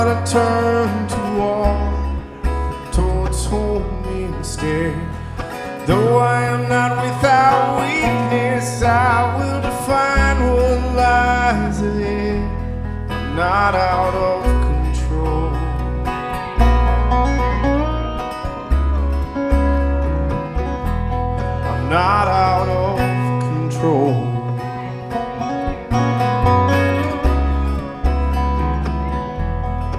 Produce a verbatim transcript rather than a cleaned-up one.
I turn to walk towards home instead. Though I am not without weakness, I will define what lies ahead. I'm not out of control. I'm not out of